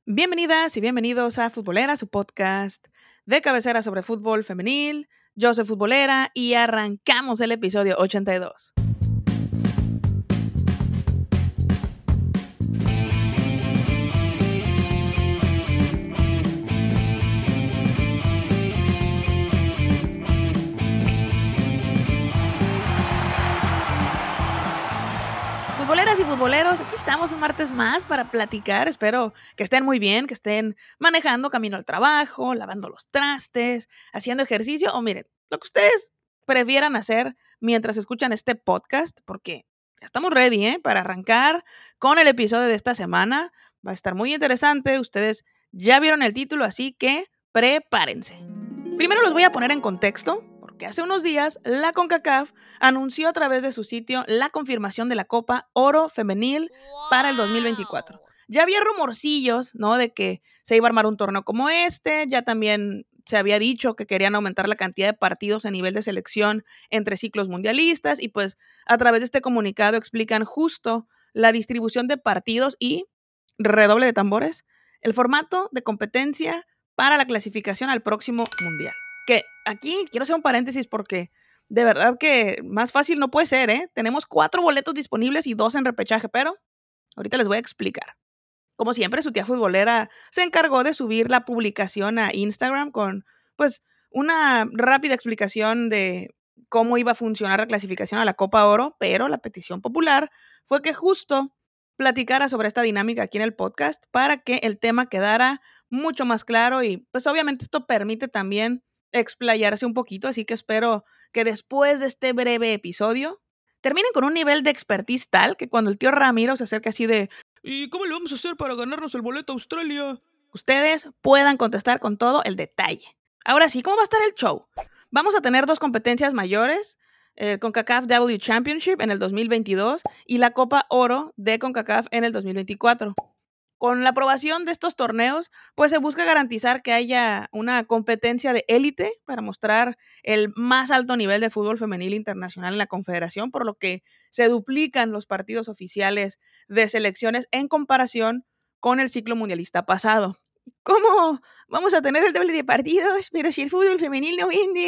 Bienvenidas y bienvenidos a Futbolera, su podcast de cabecera sobre fútbol femenil. Yo soy Futbolera y arrancamos el episodio 82. Futboleras y futboleros, aquí estamos un martes más para platicar. Espero que estén muy bien, que estén manejando camino al trabajo, lavando los trastes, haciendo ejercicio o miren, lo que ustedes prefieran hacer mientras escuchan este podcast, porque ya estamos ready, para arrancar con el episodio de esta semana. Va a estar muy interesante, ustedes ya vieron el título, así que prepárense. Primero los voy a poner en contexto, porque hace unos días la CONCACAF anunció a través de su sitio la confirmación de la Copa Oro Femenil para el 2024. Ya había rumorcillos, ¿no? De que se iba a armar un torneo como este, ya también se había dicho que querían aumentar la cantidad de partidos a nivel de selección entre ciclos mundialistas y pues a través de este comunicado explican justo la distribución de partidos y, redoble de tambores, el formato de competencia para la clasificación al próximo mundial. Que aquí quiero hacer un paréntesis porque de verdad que más fácil no puede ser, ¿eh? Tenemos 4 boletos disponibles y 2 en repechaje, pero ahorita les voy a explicar. Como siempre, su tía futbolera se encargó de subir la publicación a Instagram con, pues, una rápida explicación de cómo iba a funcionar la clasificación a la Copa Oro, pero la petición popular fue que justo platicara sobre esta dinámica aquí en el podcast para que el tema quedara mucho más claro y, pues, obviamente esto permite también explayarse un poquito, así que espero que después de este breve episodio terminen con un nivel de expertise tal que cuando el tío Ramiro se acerque así de ¿y cómo le vamos a hacer para ganarnos el boleto a Australia? Ustedes puedan contestar con todo el detalle. Ahora sí, ¿cómo va a estar el show? Vamos a tener 2 competencias mayores, el CONCACAF W Championship en el 2022 y la Copa Oro de CONCACAF en el 2024. Con la aprobación de estos torneos, pues se busca garantizar que haya una competencia de élite para mostrar el más alto nivel de fútbol femenil internacional en la confederación, por lo que se duplican los partidos oficiales de selecciones en comparación con el ciclo mundialista pasado. ¿Cómo vamos a tener el doble de partidos? Pero si el fútbol femenil no vende.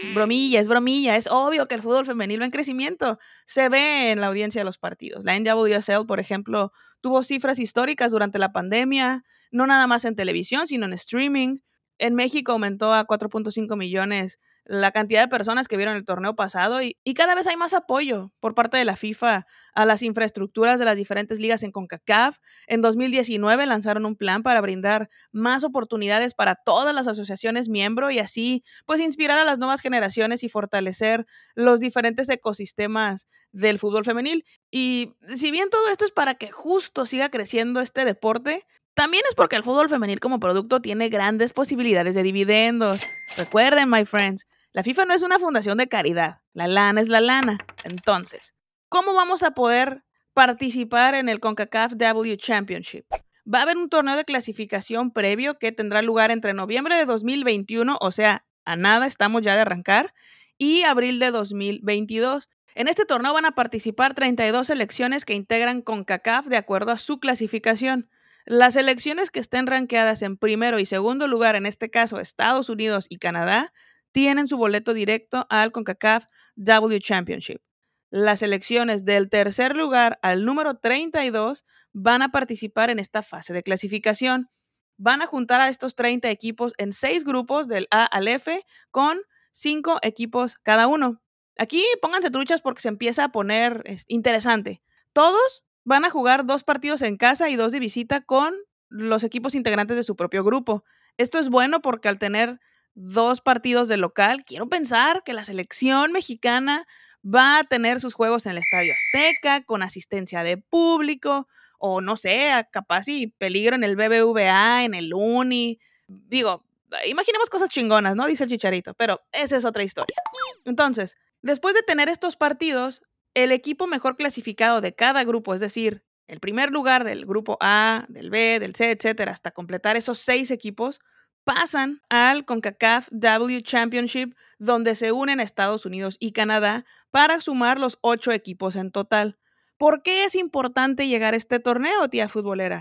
Es bromilla. Es obvio que el fútbol femenil va en crecimiento. Se ve en la audiencia de los partidos. La NWSL, por ejemplo, tuvo cifras históricas durante la pandemia, no nada más en televisión, sino en streaming. En México aumentó a 4.5 millones la cantidad de personas que vieron el torneo pasado y cada vez hay más apoyo por parte de la FIFA a las infraestructuras de las diferentes ligas en CONCACAF. En 2019 lanzaron un plan para brindar más oportunidades para todas las asociaciones miembro y así pues inspirar a las nuevas generaciones y fortalecer los diferentes ecosistemas del fútbol femenil. Y si bien todo esto es para que justo siga creciendo este deporte, también es porque el fútbol femenil como producto tiene grandes posibilidades de dividendos. Recuerden, my friends, la FIFA no es una fundación de caridad, la lana es la lana. Entonces, ¿cómo vamos a poder participar en el CONCACAF W Championship? Va a haber un torneo de clasificación previo que tendrá lugar entre noviembre de 2021, o sea, a nada estamos ya de arrancar, y abril de 2022. En este torneo van a participar 32 selecciones que integran CONCACAF de acuerdo a su clasificación. Las selecciones que estén rankeadas en primero y segundo lugar, en este caso Estados Unidos y Canadá, tienen su boleto directo al CONCACAF W Championship. Las selecciones del tercer lugar al número 32 van a participar en esta fase de clasificación. Van a juntar a estos 30 equipos en 6 grupos del A al F con 5 equipos cada uno. Aquí pónganse truchas porque se empieza a poner interesante. Todos van a jugar 2 partidos en casa y 2 de visita con los equipos integrantes de su propio grupo. Esto es bueno porque al tener 2 partidos de local, quiero pensar que la selección mexicana va a tener sus juegos en el Estadio Azteca, con asistencia de público, o no sé, capaz y peligro en el BBVA, en el Uni. Digo, imaginemos cosas chingonas, ¿no? Dice el Chicharito, pero esa es otra historia. Entonces, después de tener estos partidos, el equipo mejor clasificado de cada grupo, es decir, el primer lugar del grupo A, del B, del C, etcétera, hasta completar esos 6 equipos, pasan al CONCACAF W Championship, donde se unen Estados Unidos y Canadá para sumar los 8 equipos en total. ¿Por qué es importante llegar a este torneo, tía futbolera?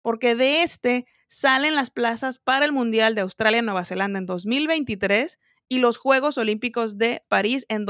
porque de este salen las plazas para el Mundial de Australia-Nueva Zelanda en 2023 y los Juegos Olímpicos de París en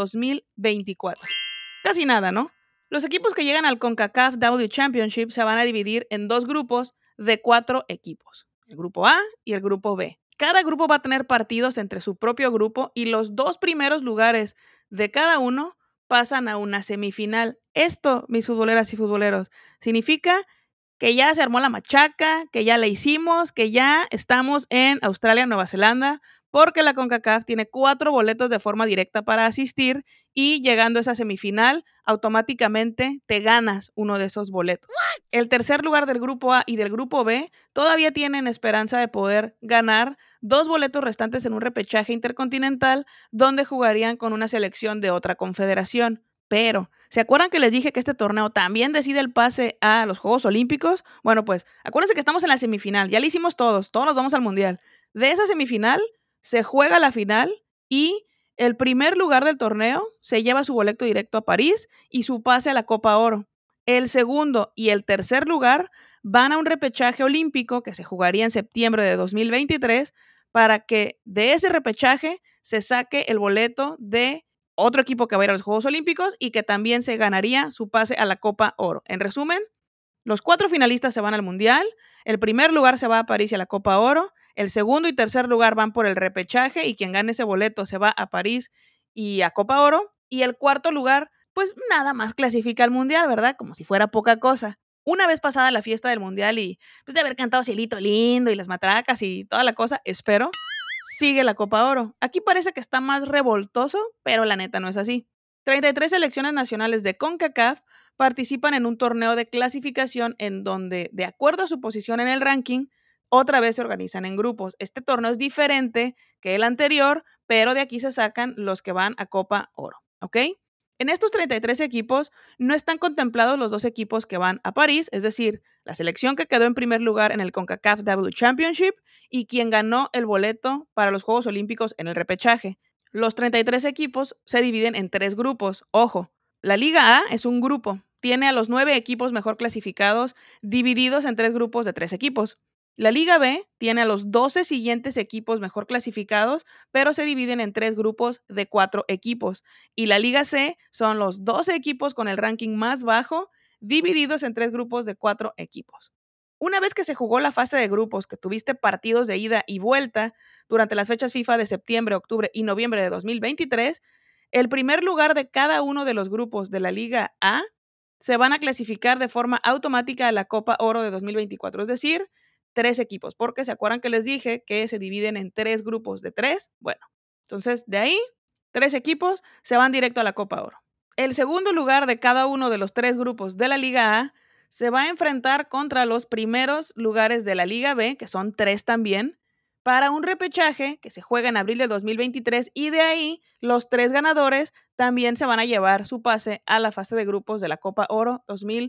2024. Casi nada, ¿no? Los equipos que llegan al CONCACAF W Championship se van a dividir en dos grupos de 4 equipos, el grupo A y el grupo B. Cada grupo va a tener partidos entre su propio grupo y los 2 primeros lugares de cada uno pasan a una semifinal. Esto, mis futboleras y futboleros, significa que ya se armó la machaca, que ya la hicimos, que ya estamos en Australia, Nueva Zelanda, porque la CONCACAF tiene 4 boletos de forma directa para asistir y llegando a esa semifinal, automáticamente te ganas uno de esos boletos. El tercer lugar del grupo A y del grupo B todavía tienen esperanza de poder ganar 2 boletos restantes en un repechaje intercontinental donde jugarían con una selección de otra confederación. Pero, ¿se acuerdan que les dije que este torneo también decide el pase a los Juegos Olímpicos? Bueno, pues acuérdense que estamos en la semifinal, ya lo hicimos todos nos vamos al Mundial. De esa semifinal se juega la final y el primer lugar del torneo se lleva su boleto directo a París y su pase a la Copa Oro. El segundo y el tercer lugar van a un repechaje olímpico que se jugaría en septiembre de 2023 para que de ese repechaje se saque el boleto de otro equipo que va a ir a los Juegos Olímpicos y que también se ganaría su pase a la Copa Oro. En resumen, los 4 finalistas se van al Mundial, el primer lugar se va a París y a la Copa Oro, el segundo y tercer lugar van por el repechaje y quien gane ese boleto se va a París y a Copa Oro, y el cuarto lugar, pues nada más clasifica al Mundial, ¿verdad? Como si fuera poca cosa. Una vez pasada la fiesta del Mundial y pues de haber cantado Cielito Lindo y las matracas y toda la cosa, espero, sigue la Copa Oro. Aquí parece que está más revoltoso, pero la neta no es así. 33 selecciones nacionales de CONCACAF participan en un torneo de clasificación en donde, de acuerdo a su posición en el ranking, otra vez se organizan en grupos. Este torneo es diferente que el anterior, pero de aquí se sacan los que van a Copa Oro, ¿ok? En estos 33 equipos no están contemplados los 2 equipos que van a París, es decir, la selección que quedó en primer lugar en el CONCACAF W Championship y quien ganó el boleto para los Juegos Olímpicos en el repechaje. Los 33 equipos se dividen en 3 grupos. Ojo, la Liga A es un grupo. Tiene a los 9 equipos mejor clasificados divididos en 3 grupos de 3 equipos. La Liga B tiene a los 12 siguientes equipos mejor clasificados, pero se dividen en 3 grupos de 4 equipos. Y la Liga C son los 12 equipos con el ranking más bajo, divididos en 3 grupos de 4 equipos. Una vez que se jugó la fase de grupos, que tuviste partidos de ida y vuelta durante las fechas FIFA de septiembre, octubre y noviembre de 2023, el primer lugar de cada uno de los grupos de la Liga A se van a clasificar de forma automática a la Copa Oro de 2024, es decir, 3 equipos, porque se acuerdan que les dije que se dividen en 3 grupos de 3. Bueno, entonces de ahí, 3 equipos se van directo a la Copa Oro. El segundo lugar de cada uno de los 3 grupos de la Liga A se va a enfrentar contra los primeros lugares de la Liga B, que son 3 también, para un repechaje que se juega en abril de 2023 y de ahí los 3 ganadores también se van a llevar su pase a la fase de grupos de la Copa Oro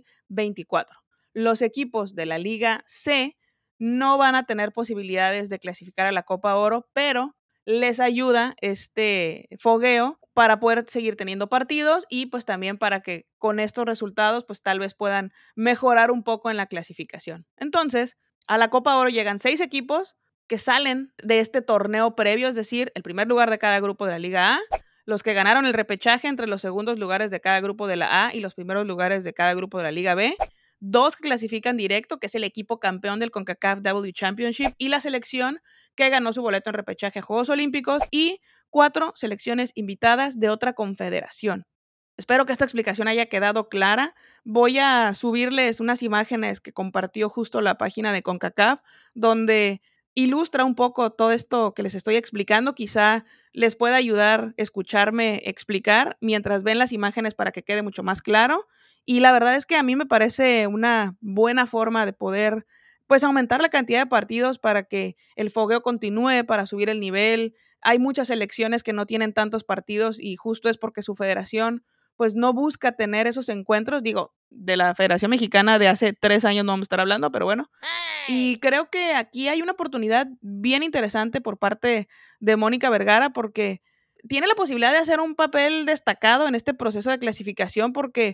2024. Los equipos de la Liga C no van a tener posibilidades de clasificar a la Copa Oro, pero les ayuda este fogueo para poder seguir teniendo partidos y pues también para que con estos resultados pues tal vez puedan mejorar un poco en la clasificación. Entonces, a la Copa Oro llegan 6 equipos que salen de este torneo previo, es decir, el primer lugar de cada grupo de la Liga A, los que ganaron el repechaje entre los segundos lugares de cada grupo de la A y los primeros lugares de cada grupo de la Liga B, 2 que clasifican directo, que es el equipo campeón del CONCACAF W Championship y la selección que ganó su boleto en repechaje a Juegos Olímpicos y 4 selecciones invitadas de otra confederación. Espero que esta explicación haya quedado clara. Voy a subirles unas imágenes que compartió justo la página de CONCACAF, donde ilustra un poco todo esto que les estoy explicando. Quizá les pueda ayudar escucharme explicar mientras ven las imágenes para que quede mucho más claro. Y la verdad es que a mí me parece una buena forma de poder pues aumentar la cantidad de partidos para que el fogueo continúe, para subir el nivel. Hay muchas selecciones que no tienen tantos partidos y justo es porque su federación pues no busca tener esos encuentros. Digo, de la Federación Mexicana de hace 3 años no vamos a estar hablando, pero bueno. Y creo que aquí hay una oportunidad bien interesante por parte de Mónica Vergara porque tiene la posibilidad de hacer un papel destacado en este proceso de clasificación porque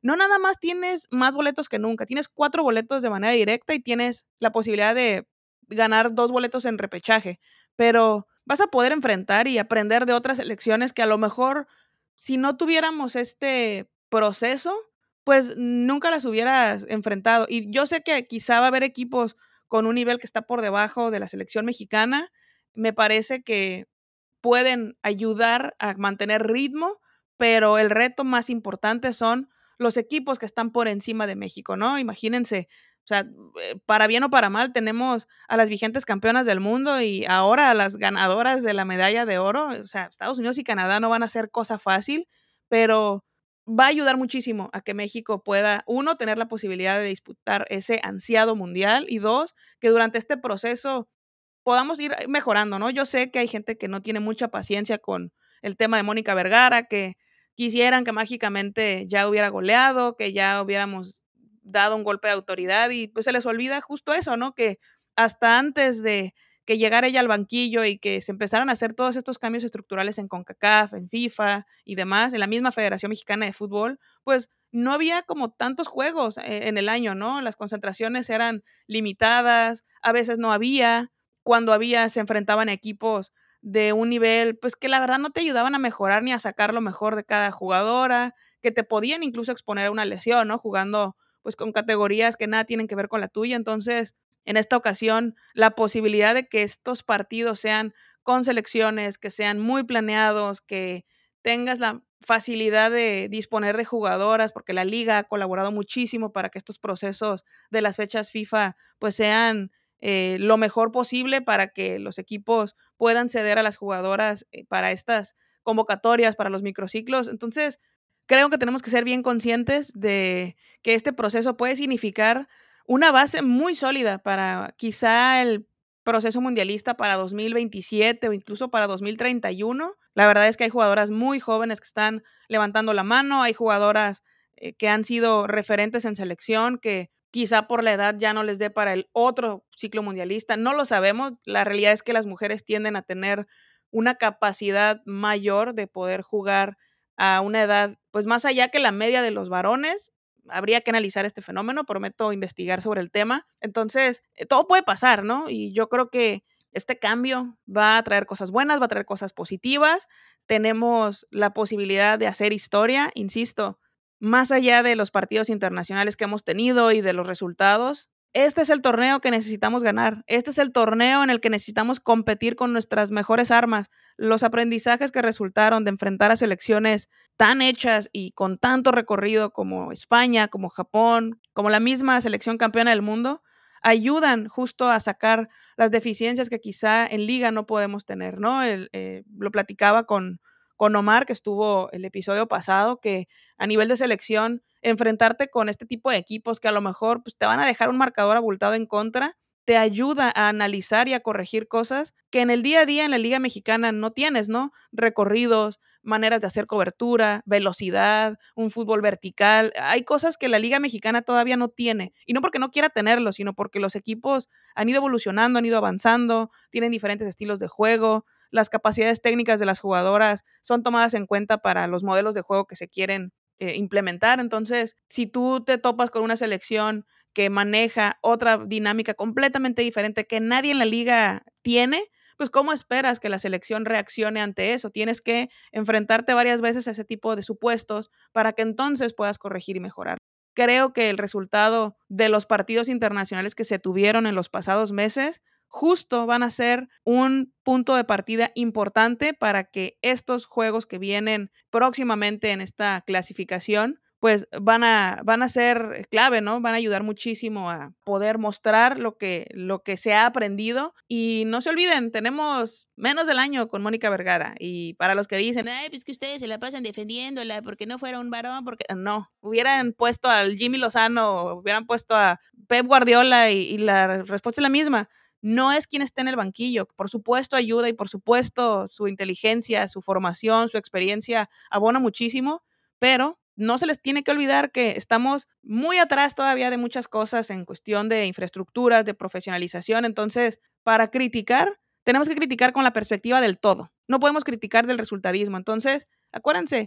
no nada más tienes más boletos que nunca, tienes 4 boletos de manera directa y tienes la posibilidad de ganar 2 boletos en repechaje, pero vas a poder enfrentar y aprender de otras selecciones que a lo mejor, si no tuviéramos este proceso, pues nunca las hubieras enfrentado. Y yo sé que quizá va a haber equipos con un nivel que está por debajo de la selección mexicana. Me parece que pueden ayudar a mantener ritmo, pero el reto más importante son los equipos que están por encima de México, ¿no? Imagínense, o sea, para bien o para mal, tenemos a las vigentes campeonas del mundo y ahora a las ganadoras de la medalla de oro. O sea, Estados Unidos y Canadá no van a ser cosa fácil, pero va a ayudar muchísimo a que México pueda, uno, tener la posibilidad de disputar ese ansiado mundial y dos, que durante este proceso podamos ir mejorando, ¿no? Yo sé que hay gente que no tiene mucha paciencia con el tema de Mónica Vergara, que quisieran que mágicamente ya hubiera goleado, que ya hubiéramos dado un golpe de autoridad y pues se les olvida justo eso, ¿no? Que hasta antes de que llegara ella al banquillo y que se empezaran a hacer todos estos cambios estructurales en CONCACAF, en FIFA y demás, en la misma Federación Mexicana de Fútbol, pues no había como tantos juegos en el año, ¿no? Las concentraciones eran limitadas, a veces no había, cuando había, se enfrentaban a equipos de un nivel, pues que la verdad no te ayudaban a mejorar ni a sacar lo mejor de cada jugadora, que te podían incluso exponer a una lesión, ¿no? Jugando pues con categorías que nada tienen que ver con la tuya. Entonces, en esta ocasión, la posibilidad de que estos partidos sean con selecciones, que sean muy planeados, que tengas la facilidad de disponer de jugadoras, porque la liga ha colaborado muchísimo para que estos procesos de las fechas FIFA pues sean lo mejor posible para que los equipos puedan ceder a las jugadoras para estas convocatorias, para los microciclos. Entonces, creo que tenemos que ser bien conscientes de que este proceso puede significar una base muy sólida para quizá el proceso mundialista para 2027 o incluso para 2031. La verdad es que hay jugadoras muy jóvenes que están levantando la mano, hay jugadoras que han sido referentes en selección, que quizá por la edad ya no les dé para el otro ciclo mundialista, no lo sabemos. La realidad es que las mujeres tienden a tener una capacidad mayor de poder jugar a una edad, pues más allá que la media de los varones. Habría que analizar este fenómeno, prometo investigar sobre el tema. Entonces, todo puede pasar, ¿no? Y yo creo que este cambio va a traer cosas buenas, va a traer cosas positivas. Tenemos la posibilidad de hacer historia, insisto, más allá de los partidos internacionales que hemos tenido y de los resultados. Este es el torneo que necesitamos ganar. Este es el torneo en el que necesitamos competir con nuestras mejores armas. Los aprendizajes que resultaron de enfrentar a selecciones tan hechas y con tanto recorrido como España, como Japón, como la misma selección campeona del mundo, ayudan justo a sacar las deficiencias que quizá en liga no podemos tener, ¿no? Lo platicaba con Omar, que estuvo el episodio pasado, que a nivel de selección, enfrentarte con este tipo de equipos que a lo mejor pues, te van a dejar un marcador abultado en contra, te ayuda a analizar y a corregir cosas que en el día a día en la Liga Mexicana no tienes, ¿no? Recorridos, maneras de hacer cobertura, velocidad, un fútbol vertical. Hay cosas que la Liga Mexicana todavía no tiene. Y no porque no quiera tenerlo, sino porque los equipos han ido evolucionando, han ido avanzando, tienen diferentes estilos de juego, las capacidades técnicas de las jugadoras son tomadas en cuenta para los modelos de juego que se quieren implementar. Entonces, si tú te topas con una selección que maneja otra dinámica completamente diferente que nadie en la liga tiene, pues ¿cómo esperas que la selección reaccione ante eso? Tienes que enfrentarte varias veces a ese tipo de supuestos para que entonces puedas corregir y mejorar. Creo que el resultado de los partidos internacionales que se tuvieron en los pasados meses justo van a ser un punto de partida importante para que estos juegos que vienen próximamente en esta clasificación, pues van a ser clave, ¿no? Van a ayudar muchísimo a poder mostrar lo que se ha aprendido. Y no se olviden, tenemos menos del año con Mónica Vergara. Y para los que dicen, ay, pues que ustedes se la pasan defendiéndola porque no fuera un varón, porque no, hubieran puesto al Jimmy Lozano, hubieran puesto a Pep Guardiola y la respuesta es la misma. No es quien esté en el banquillo, por supuesto ayuda y por supuesto su inteligencia, su formación, su experiencia abona muchísimo, pero no se les tiene que olvidar que estamos muy atrás todavía de muchas cosas en cuestión de infraestructuras, de profesionalización. Entonces, para criticar, tenemos que criticar con la perspectiva del todo. No podemos criticar del resultadismo. Entonces, acuérdense,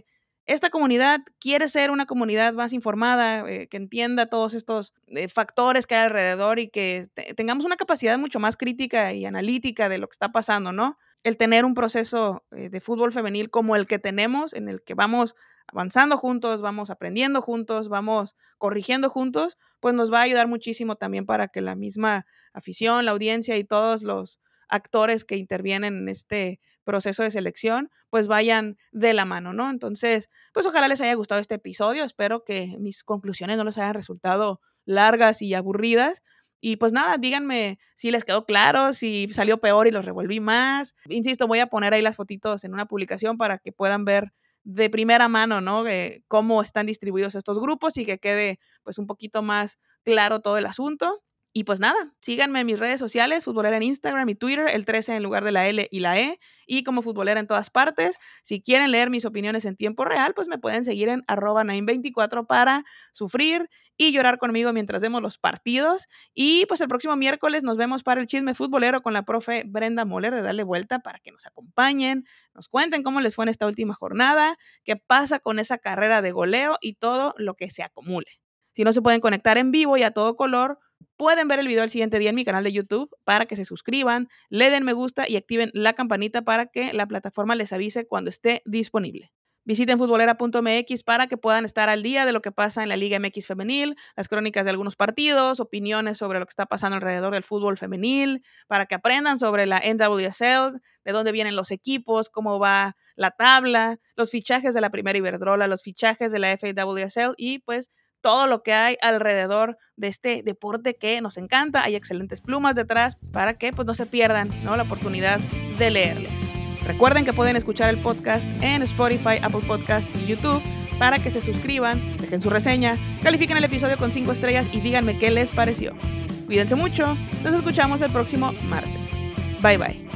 esta comunidad quiere ser una comunidad más informada, que entienda todos estos factores que hay alrededor y que tengamos una capacidad mucho más crítica y analítica de lo que está pasando, ¿no? El tener un proceso de fútbol femenil como el que tenemos, en el que vamos avanzando juntos, vamos aprendiendo juntos, vamos corrigiendo juntos, pues nos va a ayudar muchísimo también para que la misma afición, la audiencia y todos los actores que intervienen en este proceso de selección, pues vayan de la mano, ¿no? Entonces, pues ojalá les haya gustado este episodio, espero que mis conclusiones no les hayan resultado largas y aburridas. Y pues nada, díganme si les quedó claro, si salió peor y los revolví más. Insisto, voy a poner ahí las fotitos en una publicación para que puedan ver de primera mano, ¿no? Cómo están distribuidos estos grupos y que quede pues un poquito más claro todo el asunto. Y pues nada, síganme en mis redes sociales, Futbolera en Instagram y Twitter, el 13 en lugar de la L y la E, y como Futbolera en todas partes. Si quieren leer mis opiniones en tiempo real, pues me pueden seguir en @924 para sufrir y llorar conmigo mientras vemos los partidos. Y pues el próximo miércoles nos vemos para el chisme futbolero con la profe Brenda Moller de Darle Vuelta para que nos acompañen, nos cuenten cómo les fue en esta última jornada, qué pasa con esa carrera de goleo y todo lo que se acumule. Si no se pueden conectar en vivo y a todo color, pueden ver el video el siguiente día en mi canal de YouTube para que se suscriban, le den me gusta y activen la campanita para que la plataforma les avise cuando esté disponible. Visiten futbolera.mx para que puedan estar al día de lo que pasa en la Liga MX femenil, las crónicas de algunos partidos, opiniones sobre lo que está pasando alrededor del fútbol femenil, para que aprendan sobre la NWSL, de dónde vienen los equipos, cómo va la tabla, los fichajes de la primera Iberdrola, los fichajes de la FAWSL y pues todo lo que hay alrededor de este deporte que nos encanta. Hay excelentes plumas detrás para que pues no se pierdan, ¿no?, la oportunidad de leerles. Recuerden que pueden escuchar el podcast en Spotify, Apple Podcast y YouTube para que se suscriban, dejen su reseña, califiquen el episodio con 5 estrellas y díganme qué les pareció. Cuídense mucho, nos escuchamos el próximo martes. Bye bye.